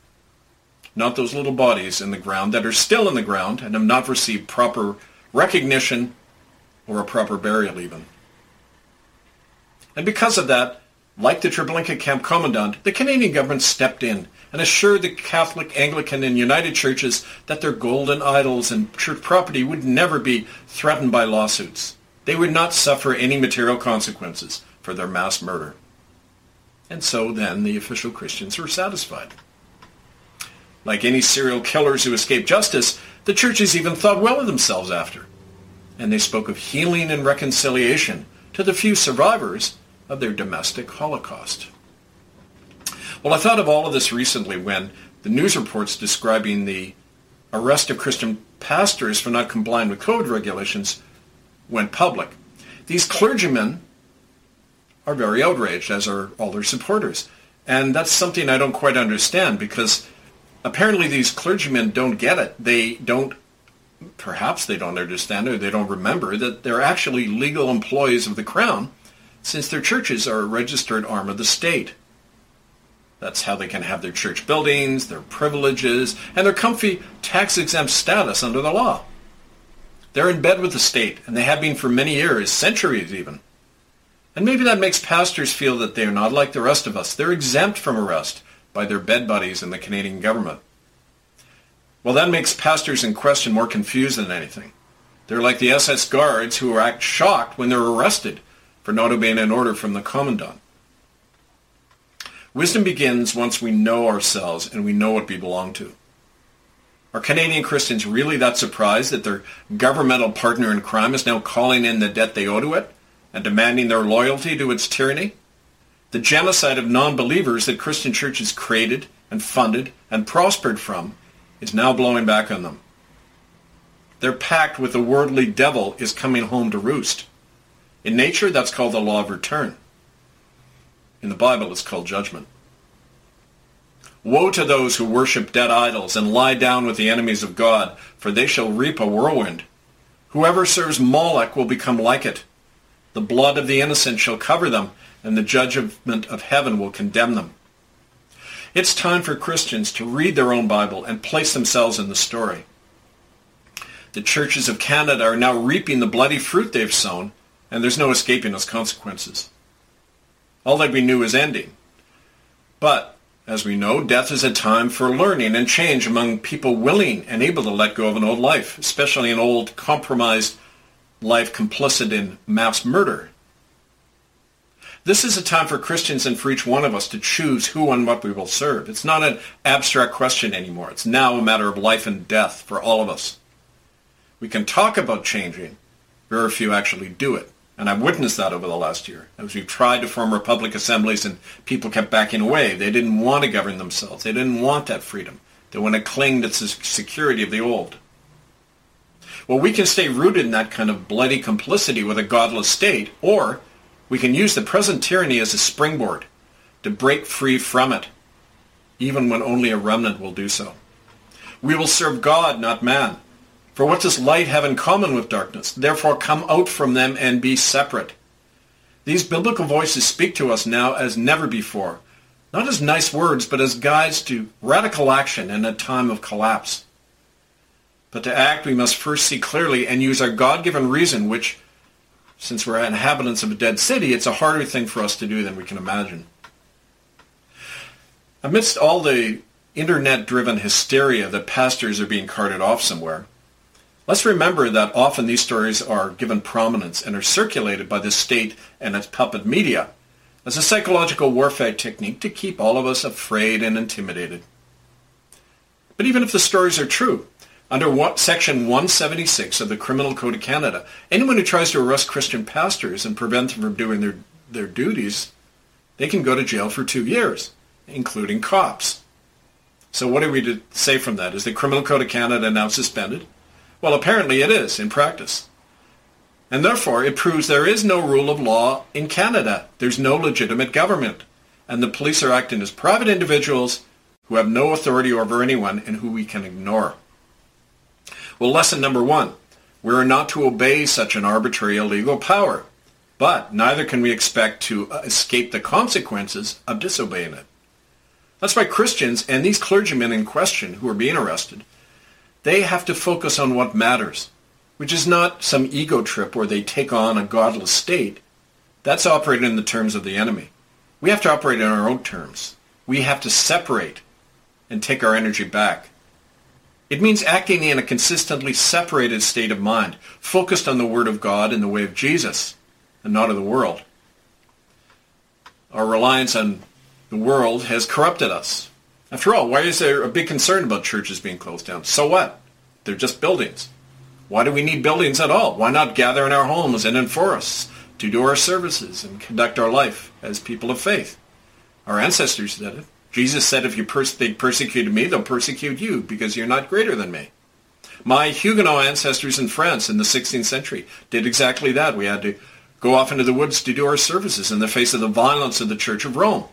Not those little bodies in the ground that are still in the ground and have not received proper recognition or a proper burial even. And because of that, like the Treblinka camp commandant, the Canadian government stepped in and assured the Catholic, Anglican, and United churches that their golden idols and church property would never be threatened by lawsuits. They would not suffer any material consequences for their mass murder. And so then the official Christians were satisfied. Like any serial killers who escape justice, the churches even thought well of themselves after. And they spoke of healing and reconciliation to the few survivors of their domestic Holocaust. Well, I thought of all of this recently when the news reports describing the arrest of Christian pastors for not complying with COVID regulations went public. These clergymen are very outraged, as are all their supporters. And that's something I don't quite understand, because apparently these clergymen don't get it. They don't, perhaps they don't understand or they don't remember that they're actually legal employees of the Crown, since their churches are a registered arm of the state. That's how they can have their church buildings, their privileges, and their comfy tax-exempt status under the law. They're in bed with the state, and they have been for many years, centuries even. And maybe that makes pastors feel that they are not like the rest of us. They're exempt from arrest by their bed buddies in the Canadian government. Well, that makes pastors in question more confused than anything. They're like the S S guards who act shocked when they're arrested for not obeying an order from the commandant. Wisdom begins once we know ourselves and we know what we belong to. Are Canadian Christians really that surprised that their governmental partner in crime is now calling in the debt they owe to it and demanding their loyalty to its tyranny? The genocide of non-believers that Christian churches created and funded and prospered from is now blowing back on them. Their pact with the worldly devil is coming home to roost. In nature, that's called the law of return. In the Bible, it's called judgment. Woe to those who worship dead idols and lie down with the enemies of God, for they shall reap a whirlwind. Whoever serves Moloch will become like it. The blood of the innocent shall cover them, and the judgment of heaven will condemn them. It's time for Christians to read their own Bible and place themselves in the story. The churches of Canada are now reaping the bloody fruit they've sown, and there's no escaping those consequences. All that we knew is ending. But, as we know, death is a time for learning and change among people willing and able to let go of an old life, especially an old, compromised life complicit in mass murder. This is a time for Christians and for each one of us to choose who and what we will serve. It's not an abstract question anymore. It's now a matter of life and death for all of us. We can talk about changing. Very few actually do it. And I've witnessed that over the last year. As we've tried to form republic assemblies and people kept backing away. They didn't want to govern themselves. They didn't want that freedom. They want to cling to the security of the old. Well, we can stay rooted in that kind of bloody complicity with a godless state, or we can use the present tyranny as a springboard to break free from it, even when only a remnant will do so. We will serve God, not man. For what does light have in common with darkness? Therefore come out from them and be separate. These biblical voices speak to us now as never before, not as nice words, but as guides to radical action in a time of collapse. But to act, we must first see clearly and use our God-given reason, which, since we're inhabitants of a dead city, it's a harder thing for us to do than we can imagine. Amidst all the internet-driven hysteria that pastors are being carted off somewhere, let's remember that often these stories are given prominence and are circulated by the state and its puppet media as a psychological warfare technique to keep all of us afraid and intimidated. But even if the stories are true, under what, Section one seventy-six of the Criminal Code of Canada, anyone who tries to arrest Christian pastors and prevent them from doing their, their duties, they can go to jail for two years, including cops. So what are we to say from that? Is the Criminal Code of Canada now suspended? Well, apparently it is in practice. And therefore, it proves there is no rule of law in Canada. There's no legitimate government. And the police are acting as private individuals who have no authority over anyone and who we can ignore. Well, lesson number one, we are not to obey such an arbitrary illegal power, but neither can we expect to escape the consequences of disobeying it. That's why Christians and these clergymen in question who are being arrested, they have to focus on what matters, which is not some ego trip where they take on a godless state. That's operating in the terms of the enemy. We have to operate in our own terms. We have to separate and take our energy back. It means acting in a consistently separated state of mind, focused on the Word of God and the way of Jesus, and not of the world. Our reliance on the world has corrupted us. After all, why is there a big concern about churches being closed down? So what? They're just buildings. Why do we need buildings at all? Why not gather in our homes and in forests to do our services and conduct our life as people of faith? Our ancestors did it. Jesus said, if you pers- they persecuted me, they'll persecute you because you're not greater than me. My Huguenot ancestors in France in the sixteenth century did exactly that. We had to go off into the woods to do our services in the face of the violence of the Church of Rome.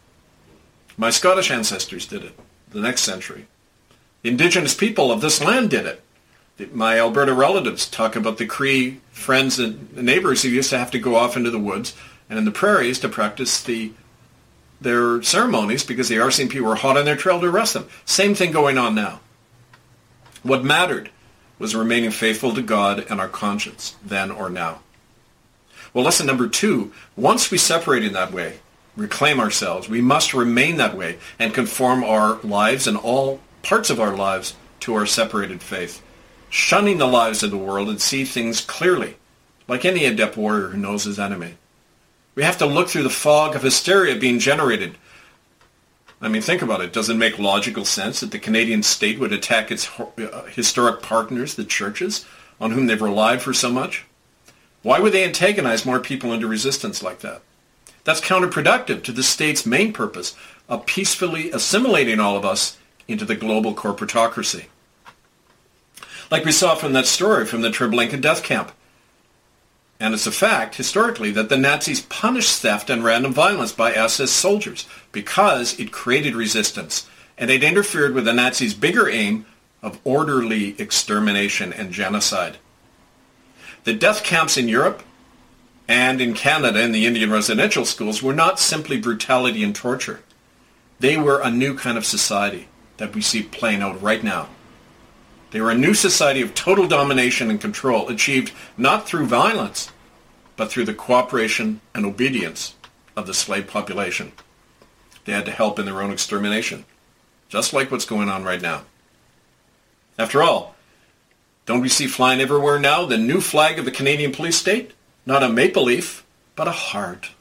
My Scottish ancestors did it the next century. The indigenous people of this land did it. My Alberta relatives talk about the Cree friends and neighbors who used to have to go off into the woods and in the prairies to practice the their ceremonies because the R C M P were hot on their trail to arrest them. Same thing going on now. What mattered was remaining faithful to God and our conscience, then or now. Well, lesson number two, once we separate in that way, reclaim ourselves, we must remain that way and conform our lives and all parts of our lives to our separated faith, shunning the lives of the world and see things clearly, like any adept warrior who knows his enemy. We have to look through the fog of hysteria being generated. I mean, think about it. Does it make logical sense that the Canadian state would attack its historic partners, the churches, on whom they've relied for so much? Why would they antagonize more people into resistance like that? That's counterproductive to the state's main purpose of peacefully assimilating all of us into the global corporatocracy. Like we saw from that story from the Treblinka death camp. And it's a fact, historically, that the Nazis punished theft and random violence by S S soldiers because it created resistance, and it interfered with the Nazis' bigger aim of orderly extermination and genocide. The death camps in Europe and in Canada in the Indian residential schools were not simply brutality and torture. They were a new kind of society that we see playing out right now. They were a new society of total domination and control, achieved not through violence, but through the cooperation and obedience of the slave population. They had to help in their own extermination, just like what's going on right now. After all, don't we see flying everywhere now the new flag of the Canadian police state? Not a maple leaf, but a heart.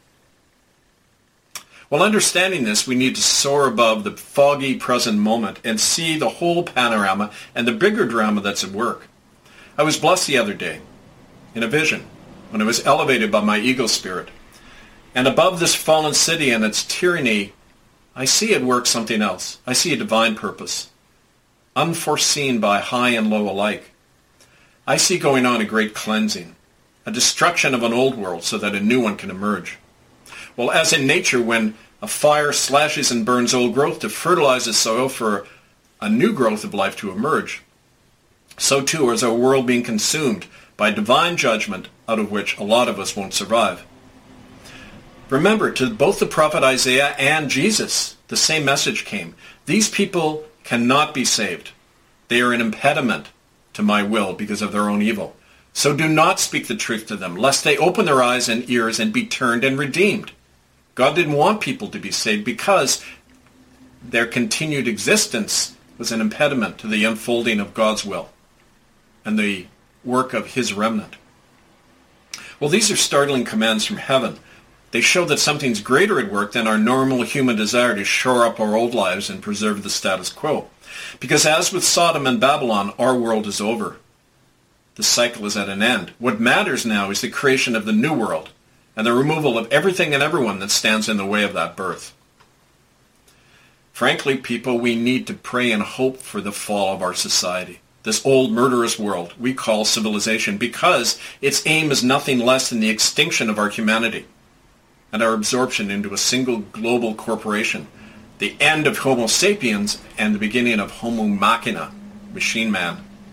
While understanding this, we need to soar above the foggy present moment and see the whole panorama and the bigger drama that's at work. I was blessed the other day in a vision when I was elevated by my ego spirit. And above this fallen city and its tyranny, I see at work something else. I see a divine purpose, unforeseen by high and low alike. I see going on a great cleansing, a destruction of an old world so that a new one can emerge. Well, as in nature, when a fire slashes and burns old growth to fertilize the soil for a new growth of life to emerge, so too is our world being consumed by divine judgment, out of which a lot of us won't survive. Remember, to both the prophet Isaiah and Jesus, the same message came. These people cannot be saved. They are an impediment to my will because of their own evil. So do not speak the truth to them, lest they open their eyes and ears and be turned and redeemed. God didn't want people to be saved because their continued existence was an impediment to the unfolding of God's will and the work of his remnant. Well, these are startling commands from heaven. They show that something's greater at work than our normal human desire to shore up our old lives and preserve the status quo. Because as with Sodom and Babylon, our world is over. The cycle is at an end. What matters now is the creation of the new world and the removal of everything and everyone that stands in the way of that birth. Frankly, people, we need to pray and hope for the fall of our society, this old murderous world we call civilization, because its aim is nothing less than the extinction of our humanity and our absorption into a single global corporation, the end of Homo sapiens and the beginning of Homo machina, machine man.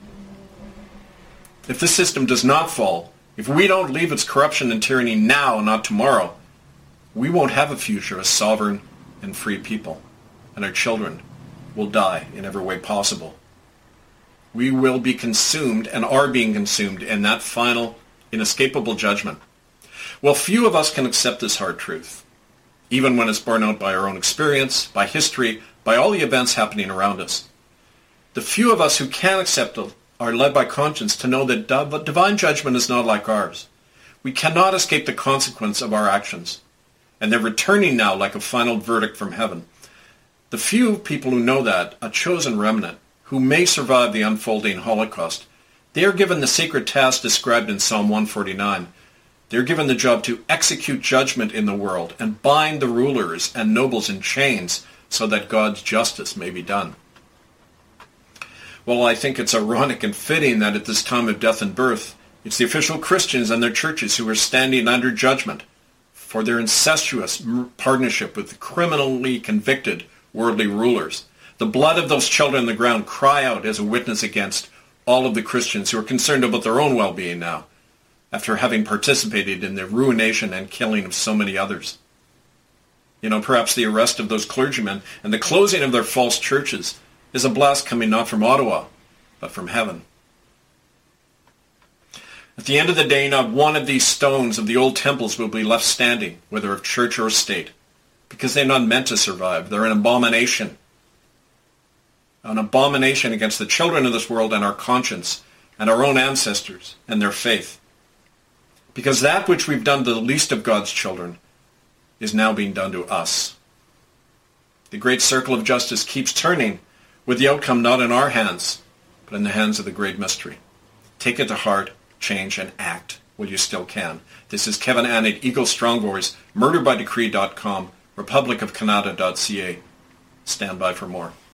If this system does not fall, if we don't leave its corruption and tyranny now and not tomorrow, we won't have a future as sovereign and free people, and our children will die in every way possible. We will be consumed and are being consumed in that final, inescapable judgment. Well, few of us can accept this hard truth, even when it's borne out by our own experience, by history, by all the events happening around us. The few of us who can accept it are led by conscience to know that divine judgment is not like ours. We cannot escape the consequence of our actions, and they're returning now like a final verdict from heaven. The few people who know that, a chosen remnant, who may survive the unfolding Holocaust, they are given the sacred task described in Psalm one forty-nine. They're given the job to execute judgment in the world and bind the rulers and nobles in chains so that God's justice may be done. Well, I think it's ironic and fitting that at this time of death and birth, it's the official Christians and their churches who are standing under judgment for their incestuous partnership with the criminally convicted worldly rulers. The blood of those children on the ground cry out as a witness against all of the Christians who are concerned about their own well-being now, after having participated in the ruination and killing of so many others. You know, perhaps the arrest of those clergymen and the closing of their false churches is a blast coming not from Ottawa, but from heaven. At the end of the day, not one of these stones of the old temples will be left standing, whether of church or state, because they're not meant to survive. They're an abomination. An abomination against the children of this world and our conscience and our own ancestors and their faith. Because that which we've done to the least of God's children is now being done to us. The great circle of justice keeps turning, with the outcome not in our hands, but in the hands of the great mystery. Take it to heart, change, and act while you still can. This is Kevin Annett, Eagle Strong Voice, murder by decree dot com, republic of canada dot c a. Stand by for more.